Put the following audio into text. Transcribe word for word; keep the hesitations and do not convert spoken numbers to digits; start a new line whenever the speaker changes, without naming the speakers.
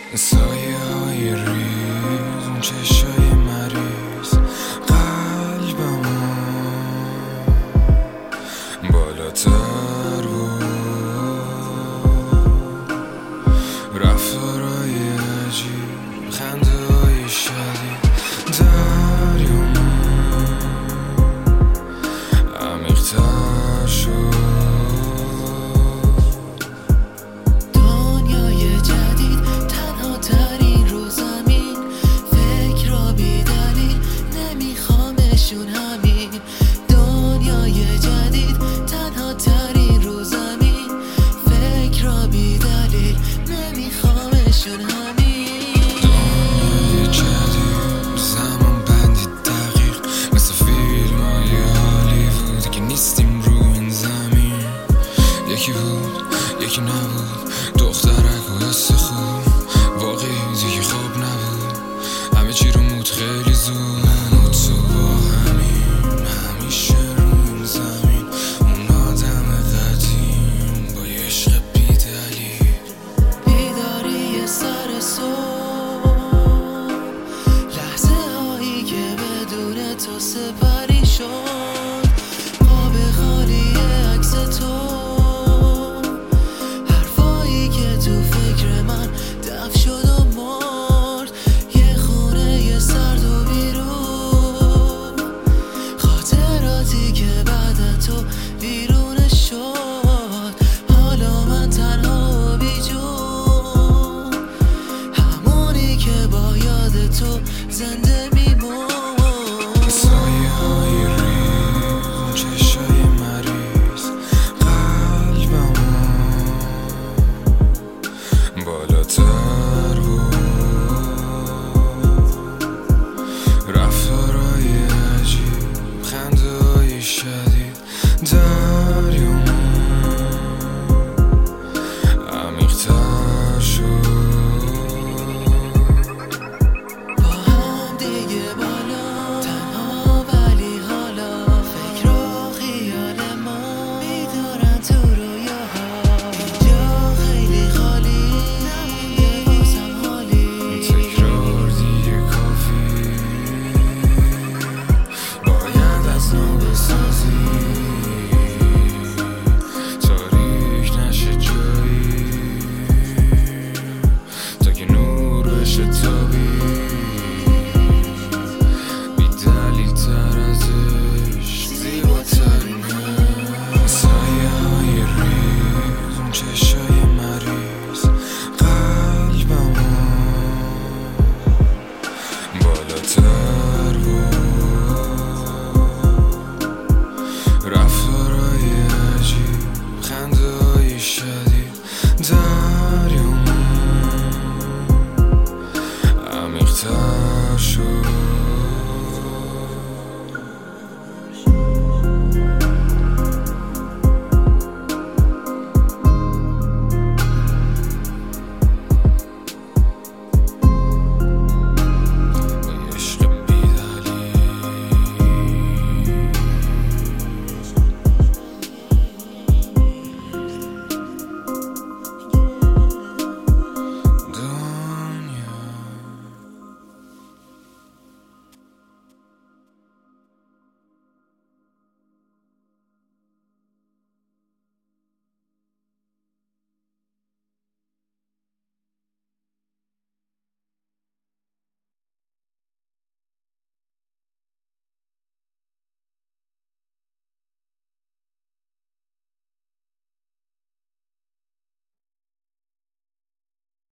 سایه های ریز، اون چشای مریض، قلبمو بالاتر بود. رفتارای عجیب، خنده های شدید، دریامو عمیق‌تر شد.
دنیای جدید تنها ترین رو زمین، فکر را بی دلیل نمیخوامشون همین.
دنیای جدید زمان بندی دقیق، مثل فیلم های هالیوود که نیستیم رو این زمین. یکی بود یکی نبود، دخترک و حس خوب، واقعی دیگه خواب نبود، همه چی رو مود خیلی زود.
تو سپری شد قاب خالی عکس تو، حرفایی که تو فکر من دفن شد و مرد. یه خونه یه سرد و بیرون، خاطراتی که بعد تو بیرون شد. حالا من تنها و بیجون، همونی که با یاد تو زنده میمون.
سایه های ریز، چشای مریض، قلبمو بالاتر بود. رفتارای عجیب، خنده های شدید، دریامو عمیق‌تر شد. Just